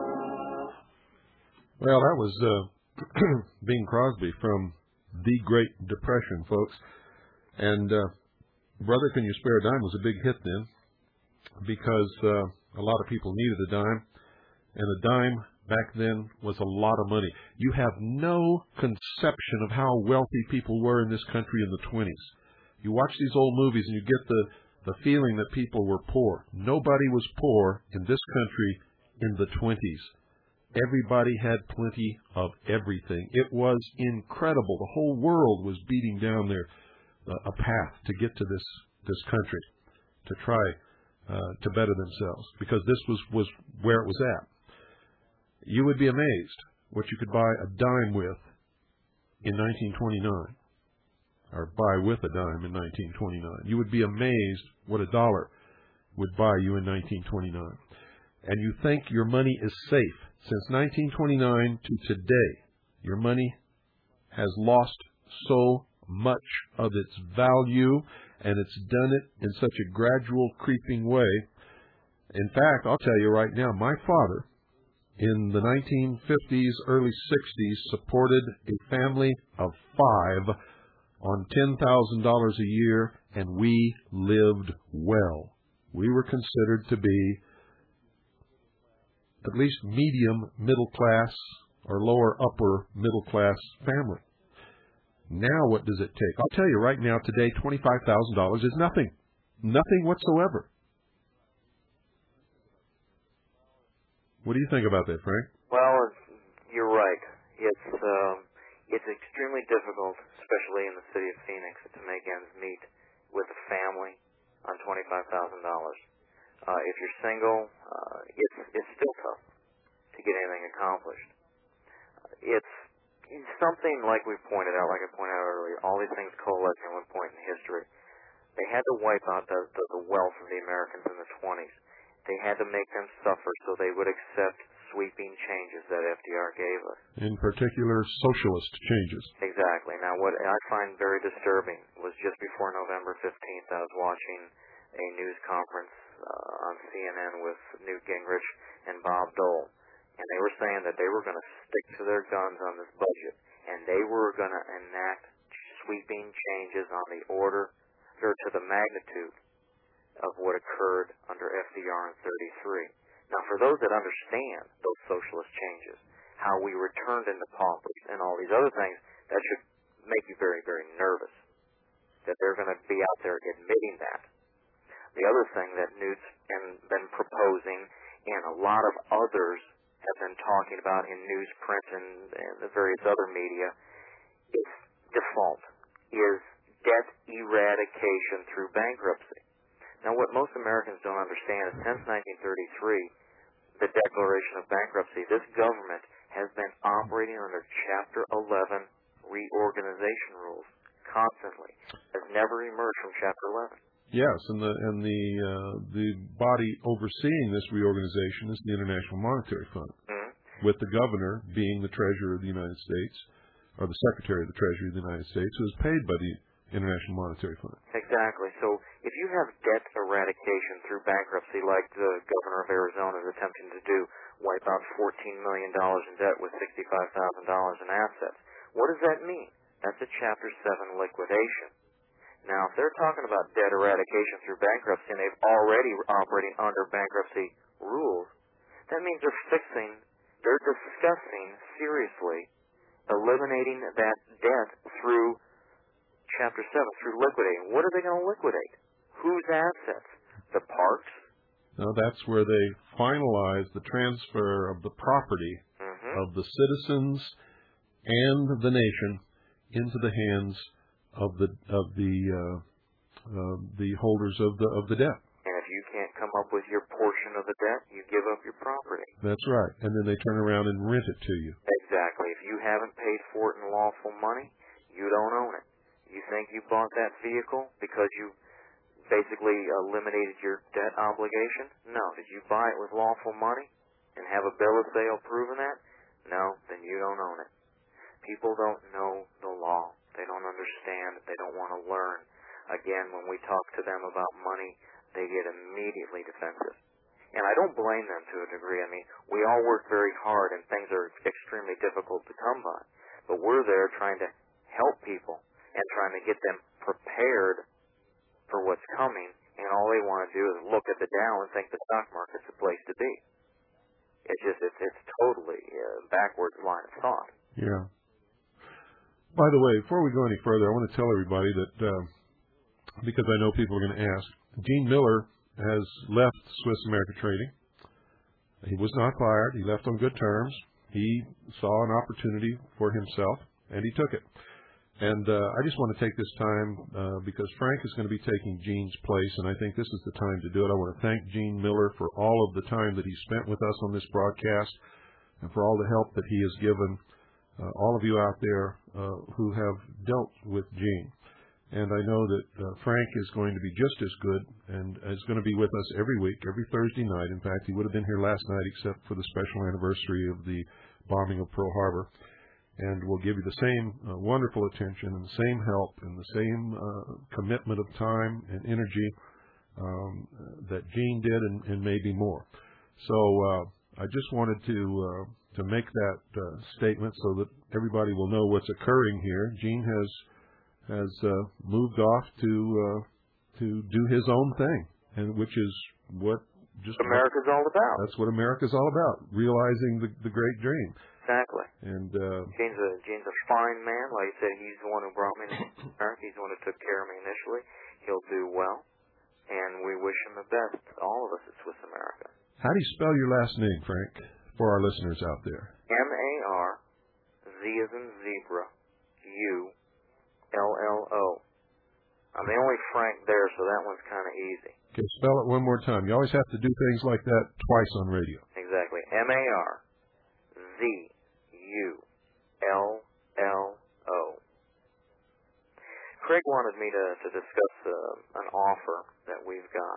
Well, that was uh, Bing Crosby from The Great Depression, folks. And uh, Brother, Can You Spare a Dime was a big hit then, because uh, a lot of people needed a dime, and a dime back then was a lot of money. You have no conception of how wealthy people were in this country in the twenties. You watch these old movies and you get the, the feeling that people were poor. Nobody was poor in this country in the twenties. Everybody had plenty of everything. It was incredible. The whole world was beating down their uh, a path to get to this this country, to try uh, to better themselves, because this was, was where it was at. You would be amazed what you could buy a dime with in nineteen twenty-nine. or buy with a dime in nineteen twenty-nine. You would be amazed what a dollar would buy you in nineteen twenty-nine. And you think your money is safe. Since nineteen twenty-nine to today, your money has lost so much of its value, and it's done it in such a gradual, creeping way. In fact, I'll tell you right now, my father, in the nineteen fifties, early sixties, supported a family of five on ten thousand dollars a year, and we lived well. We were considered to be at least medium middle class or lower upper middle class family. Now what does it take? I'll tell you right now, today, twenty-five thousand dollars is nothing. Nothing whatsoever. What do you think about that, Frank? Well, you're right. It's um, it's extremely difficult, especially in the city of Phoenix, to make ends meet with a family on twenty-five thousand dollars. Uh, if you're single, uh, it's it's still tough to get anything accomplished. It's, it's something like we pointed out, like I pointed out earlier. All these things coalesce at one point in history. They had to wipe out the, the, the wealth of the Americans in the twenties. They had to make them suffer so they would accept sweeping changes that F D R gave us. In particular, socialist changes. Exactly. Now, what I find very disturbing was just before November fifteenth, I was watching a news conference uh, on C N N with Newt Gingrich and Bob Dole, and they were saying that they were going to stick to their guns on this budget, and they were going to enact sweeping changes on the order, or to the magnitude of what occurred under F D R in thirty-three. Now, for those that understand those socialist changes, how we returned into paupers and all these other things, that should make you very, very nervous that they're going to be out there admitting that. The other thing that Newt's been proposing, and a lot of others have been talking about in newsprint and, and the various other media, is default, is debt eradication through bankruptcy. Now, what most Americans don't understand is since nineteen thirty-three, the Declaration of Bankruptcy, this government has been operating under Chapter eleven reorganization rules constantly, has never emerged from Chapter eleven. Yes, and the and the uh, the body overseeing this reorganization is the International Monetary Fund, mm-hmm. with the governor being the Treasurer of the United States, or the Secretary of the Treasury of the United States, who is paid by the International Monetary Fund. Exactly. So if you have debt eradication through bankruptcy, like the governor of Arizona is attempting to do, wipe out fourteen million dollars in debt with sixty-five thousand dollars in assets, what does that mean? That's a Chapter seven liquidation. Now, if they're talking about debt eradication through bankruptcy and they've already operating under bankruptcy rules, that means they're fixing, they're discussing seriously eliminating that debt through Chapter seven, through liquidating. What are they going to liquidate? Whose assets? The parks? No, that's where they finalize the transfer of the property mm-hmm. of the citizens and the nation into the hands of the of the uh, uh, the holders of the of the debt. And if you can't come up with your portion of the debt, you give up your property. That's right. And then they turn around and rent it to you. Exactly. If you haven't paid for it in lawful money, you don't own it. You think you bought that vehicle because you basically eliminated your debt obligation? No. Did you buy it with lawful money and have a bill of sale proving that? No, then you don't own it. People don't know the law. They don't understand. They don't want to learn. Again, when we talk to them about money, they get immediately defensive. And I don't blame them to a degree. I mean, we all work very hard and things are extremely difficult to come by. But we're there trying to help people and trying to get them prepared for what's coming, and all they want to do is look at the Dow and think the stock market's the place to be. It's just, it's, it's totally uh, backwards line of thought. Yeah. By the way, before we go any further, I want to tell everybody that, uh, because I know people are going to ask, Gene Miller has left Swiss America Trading. He was not fired. He left on good terms. He saw an opportunity for himself, and he took it. And uh, I just want to take this time uh, because Frank is going to be taking Gene's place, and I think this is the time to do it. I want to thank Gene Miller for all of the time that he spent with us on this broadcast and for all the help that he has given uh, all of you out there uh, who have dealt with Gene. And I know that uh, Frank is going to be just as good and is going to be with us every week, every Thursday night. In fact, he would have been here last night except for the special anniversary of the bombing of Pearl Harbor. And we'll give you the same uh, wonderful attention and the same help and the same uh, commitment of time and energy um, that Gene did and, and maybe more. So uh, I just wanted to uh, to make that uh, statement so that everybody will know what's occurring here. Gene has has uh, moved off to uh, to do his own thing, and which is what just America's all about. That's what America's all about, realizing the, the great dream. Exactly. And uh, Gene's a Gene's a fine man. Like I said, he's the one who brought me to America. He's the one who took care of me initially. He'll do well, and we wish him the best. All of us at Swiss America. How do you spell your last name, Frank, for our listeners out there? M A R Z as in zebra, U L L O. I'm the only Frank there, so that one's kind of easy. Okay, spell it one more time. You always have to do things like that twice on radio. Exactly. M A R Z U L L O. Craig wanted me to, to discuss uh, an offer that we've got.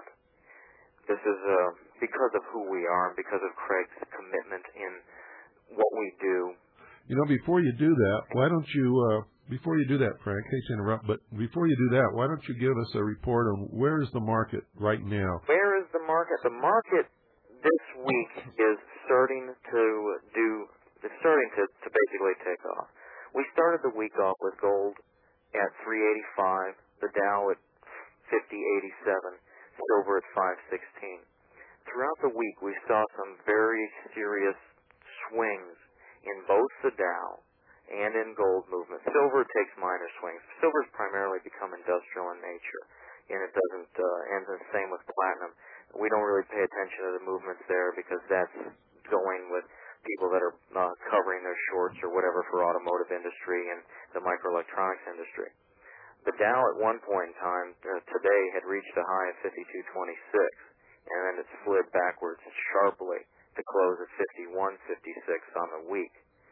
This is uh, because of who we are and because of Craig's commitment in what we do. You know, before you do that, why don't you, uh, before you do that, Frank, hate to interrupt, but before you do that, why don't you give us a report on where is the market right now? Where is the market? The market this week is starting to do, it's starting to, to basically take off. We started the week off with gold at three eighty-five, the Dow at fifty eighty-seven, silver at five sixteen. Throughout the week, we saw some very serious swings in both the Dow and in gold movement. Silver takes minor swings. Silver's primarily become industrial in nature, and it doesn't uh, end the same with platinum. We don't really pay attention to the movements there because that's going with people that are uh, covering their shorts or whatever for automotive industry and the microelectronics industry. The Dow at one point in time uh, today had reached a high of fifty-two twenty-six, and then it slid backwards sharply to close at fifty-one fifty-six on the week.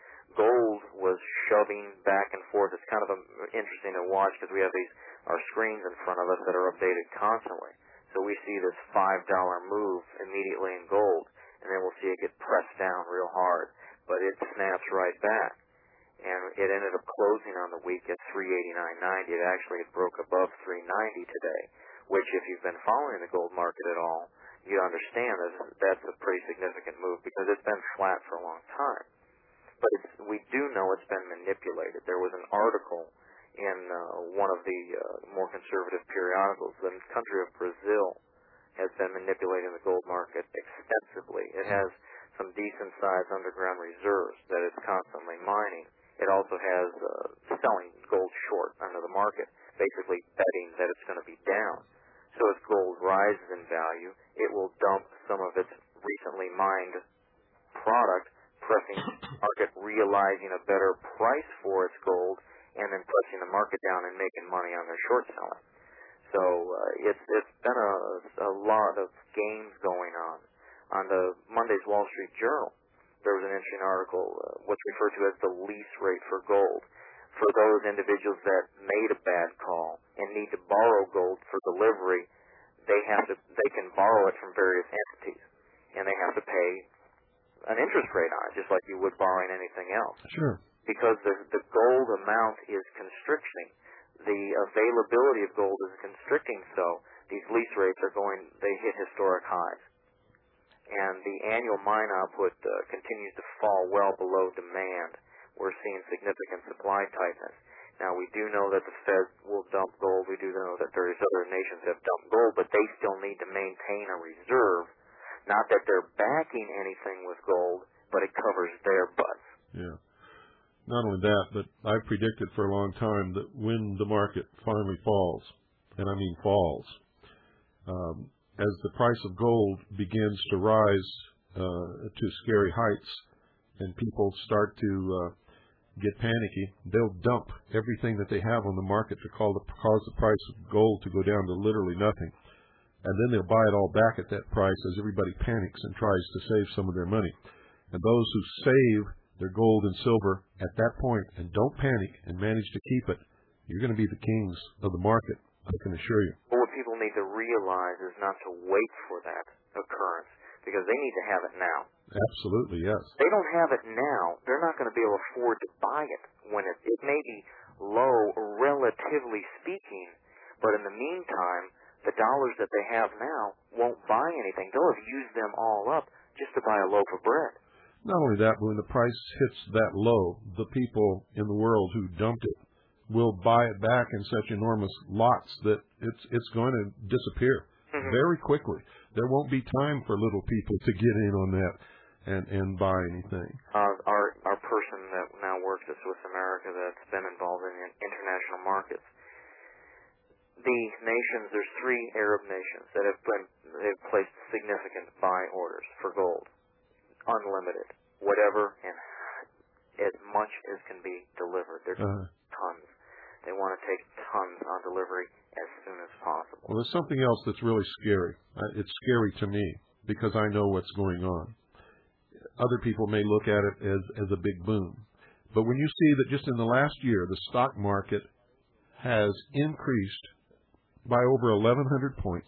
Gold was shoving back and forth. It's kind of um, interesting to watch because we have these our screens in front of us that are updated constantly. So we see this five dollar move immediately in gold, and then we'll see it get pressed down real hard. But it snaps right back. And it ended up closing on the week at three eighty-nine ninety. It actually broke above three ninety today, which if you've been following the gold market at all, you understand that that's a pretty significant move because it's been flat for a long time. But it's, we do know it's been manipulated. There was an article in uh, one of the uh, more conservative periodicals. The country of Brazil has been manipulating the gold market extensively. It has some decent-sized underground reserves that it's constantly mining. It also has uh, selling gold short under the market, basically betting that it's going to be down. So as gold rises in value, it will dump some of its recently mined product, pressing the market, realizing a better price for its gold, and then pressing the market down and making money on their short selling. So uh, it's it's been a, a lot of games going on. On the Monday's Wall Street Journal, there was an interesting article, uh, what's referred to as the lease rate for gold. For those individuals that made a bad call and need to borrow gold for delivery, they have to they can borrow it from various entities, and they have to pay an interest rate on it, just like you would borrowing anything else. Sure. Because the the gold amount is constricting, the availability of gold is constricting. So these lease rates are going, they hit historic highs, and the annual mine output uh, continues to fall well below demand. We're seeing significant supply tightness. Now, we do know that the Fed will dump gold. We do know that various other nations have dumped gold, but they still need to maintain a reserve. Not that they're backing anything with gold, but it covers their butts. Yeah. Not only that, but I've predicted for a long time that when the market finally falls, and I mean falls, um, as the price of gold begins to rise uh, to scary heights and people start to uh, get panicky, they'll dump everything that they have on the market to call the, cause the price of gold to go down to literally nothing. And then they'll buy it all back at that price as everybody panics and tries to save some of their money. And those who save their gold and silver at that point and don't panic and manage to keep it you're going to be the kings of the market, I can assure you. But what people need to realize is not to wait for that occurrence, because they need to have it now. Absolutely, yes. They don't have it now, they're not going to be able to afford to buy it when it, it may be low, relatively speaking, but in the meantime, the dollars that they have now won't buy anything. They'll have used them all up just to buy a loaf of bread. Not only that, but when the price hits that low, the people in the world who dumped it will buy it back in such enormous lots that it's it's going to disappear mm-hmm. very quickly. There won't be time for little people to get in on that and, and buy anything. Uh, our our person that now works at Swiss America that's been involved in international markets, the nations, there's three Arab nations that have been they've placed significant buy orders for gold, unlimited, whatever, and as much as can be delivered. There's uh-huh. tons. They want to take tons on delivery as soon as possible. Well, there's something else that's really scary. It's scary to me because I know what's going on. Other people may look at it as, as a big boom. But when you see that just in the last year, the stock market has increased by over eleven hundred points,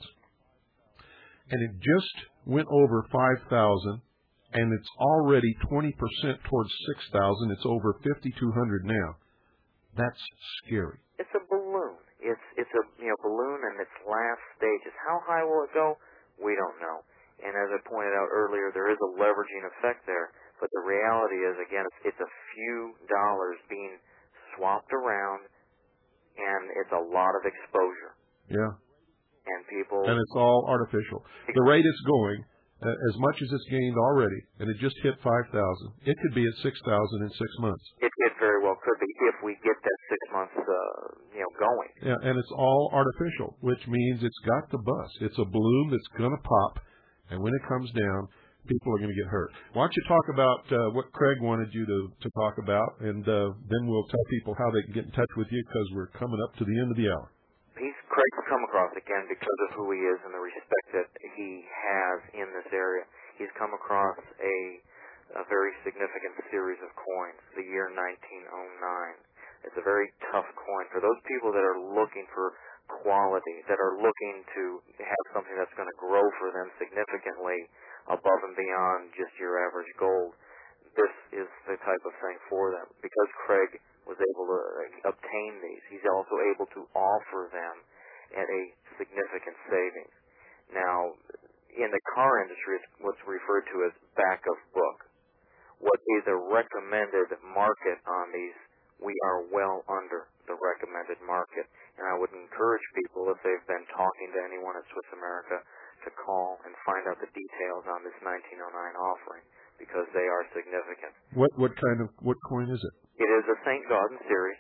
and it just went over five thousand, and it's already twenty percent towards six thousand. It's over fifty-two hundred now. That's scary. It's a balloon. It's it's a you know balloon in its last stages. How high will it go? We don't know. And as I pointed out earlier, there is a leveraging effect there. But the reality is, again, it's, it's a few dollars being swapped around, and it's a lot of exposure. Yeah. And people. And it's all artificial. The rate it's going, uh, as much as it's gained already, and it just hit five thousand, it could be at six thousand in six months. It, it very well could be if we get that six months, uh, you know, going. Yeah, and it's all artificial, which means it's got the bust. It's a balloon that's going to pop, and when it comes down, people are going to get hurt. Why don't you talk about uh, what Craig wanted you to, to talk about, and uh, then we'll tell people how they can get in touch with you, because we're coming up to the end of the hour. He's Craig's come across, again, because of who he is and the respect that he has in this area. He's come across a, a very significant series of coins, the year nineteen oh nine. It's a very tough coin. For those people that are looking for quality, that are looking to have something that's going to grow for them significantly above and beyond just your average gold, this is the type of thing for them. Because Craig was able to obtain these, he's also able to offer them at a significant savings. Now, in the car industry, it's what's referred to as back of book. What is a recommended market on these, we are well under the recommended market. And I would encourage people, if they've been talking to anyone at Swiss America, to call and find out the details on this nineteen oh nine offering, because they are significant. What what kind of, what coin is it? It is a Saint Gaudens series,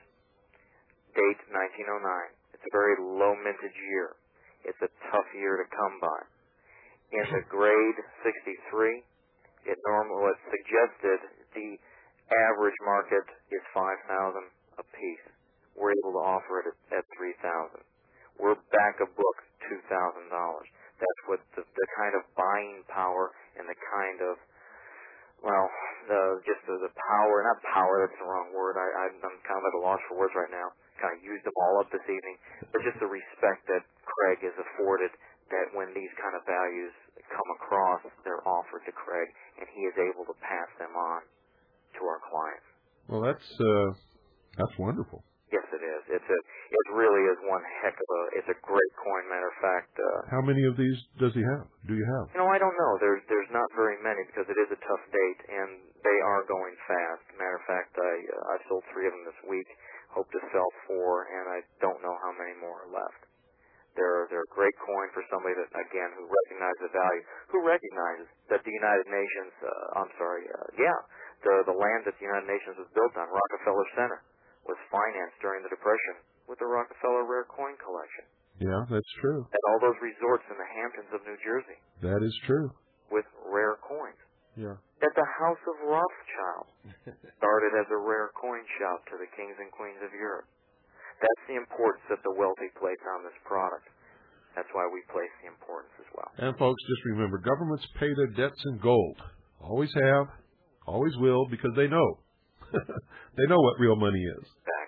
date nineteen oh nine. It's a very low mintage year. It's a tough year to come by. In the grade sixty-three, it normally was suggested the average market is five thousand a piece. We're able to offer it at, at three thousand. We're back a book two thousand dollars. That's what the, the kind of buying power and the kind of, well, the, just the, the power, not power, that's the wrong word. I, I'm kind of at a loss for words right now. Kind of used them all up this evening. But just the respect that Craig is afforded, that when these kind of values come across, they're offered to Craig, and he is able to pass them on to our clients. Well, that's uh, that's wonderful. Yes, it is. It's a, it really is one heck of a, it's a great coin. Matter of fact. Uh, How many of these does he have? Do you have? You know, I don't know. There's there's not very many, because it is a tough date, and they are going fast. Matter of fact, I uh, I sold three of them this week. Hope to sell four, and I don't know how many more are left. They're they're a great coin for somebody that, again, who recognizes the value, who recognizes that the United Nations, uh, I'm sorry, uh, yeah, the the land that the United Nations was built on, Rockefeller Center, was financed during the Depression with the Rockefeller Rare Coin Collection. Yeah, that's true. And all those resorts in the Hamptons of New Jersey. That is true. With rare coins. Yeah. That the House of Rothschild started as a rare coin shop to the kings and queens of Europe. That's the importance that the wealthy place on this product. That's why we place the importance as well. And folks, just remember, governments pay their debts in gold. Always have, always will, because they know. They know what real money is. Exactly.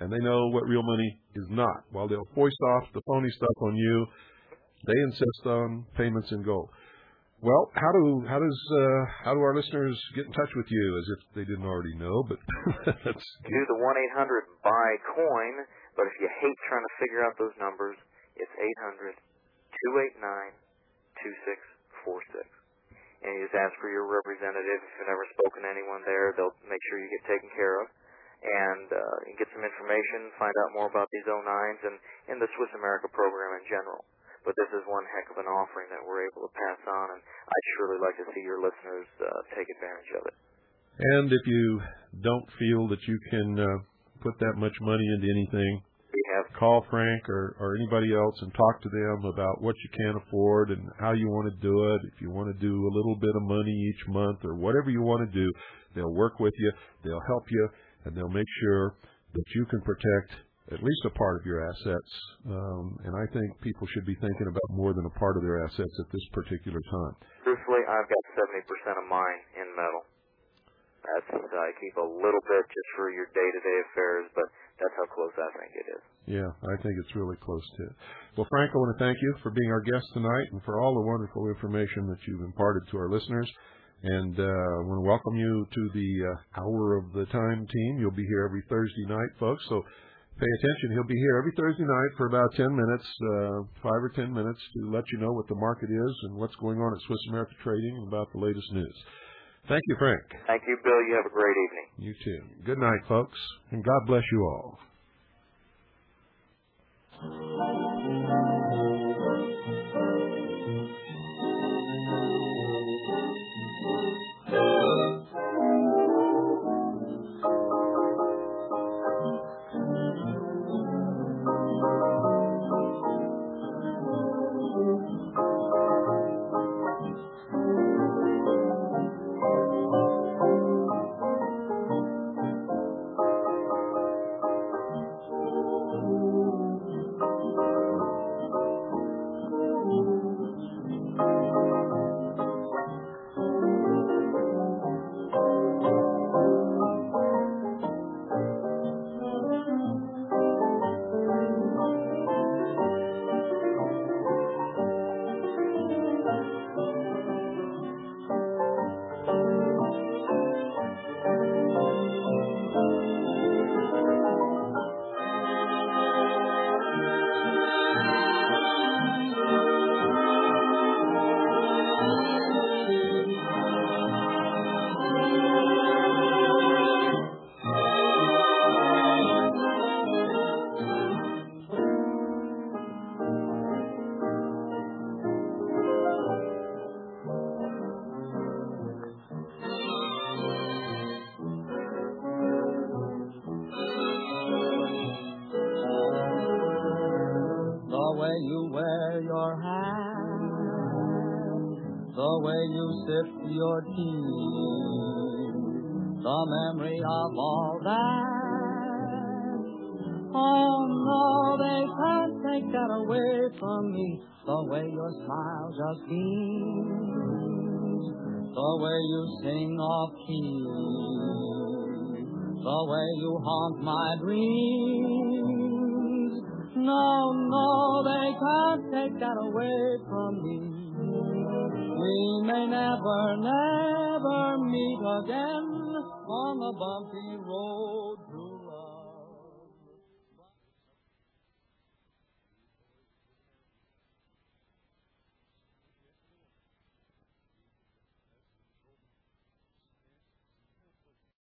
and they know what real money is not. While they'll foist off the phony stuff on you, they insist on payments in gold. Well, how do how does uh, how do our listeners get in touch with you? As if they didn't already know, but that's do the one eight hundred buy coin. But if you hate trying to figure out those numbers, it's eight hundred two eight nine two six four six. And you just ask for your representative. If you've never spoken to anyone there, they'll make sure you get taken care of. And uh, you get some information, find out more about these oh nines and, and the Swiss America program in general. But this is one heck of an offering that we're able to pass on, and I'd surely like to see your listeners uh, take advantage of it. And if you don't feel that you can uh, put that much money into anything, we have call Frank or, or anybody else and talk to them about what you can afford and how you want to do it. If you want to do a little bit of money each month or whatever you want to do, they'll work with you, they'll help you, and they'll make sure that you can protect at least a part of your assets. Um, and I think people should be thinking about more than a part of their assets at this particular time. Truthfully, I've got seventy percent of mine in metal. That's I keep a little bit just for your day-to-day affairs, but that's how close I think it is. Yeah, I think it's really close to it. Well, Frank, I want to thank you for being our guest tonight and for all the wonderful information that you've imparted to our listeners. And uh, I want to welcome you to the uh, Hour of the Time team. You'll be here every Thursday night, folks, so pay attention. He'll be here every Thursday night for about ten minutes, uh, five or ten minutes, to let you know what the market is and what's going on at Swiss America Trading and about the latest news. Thank you, Frank. Thank you, Bill. You have a great evening. You too. Good night, folks, and God bless you all. Your tea, the memory of all that. Oh no, they can't take that away from me. The way your smile just beams, the way you sing off key, the way you haunt my dreams. No, no, they can't take that away from me. We may never, never meet again on the bumpy road.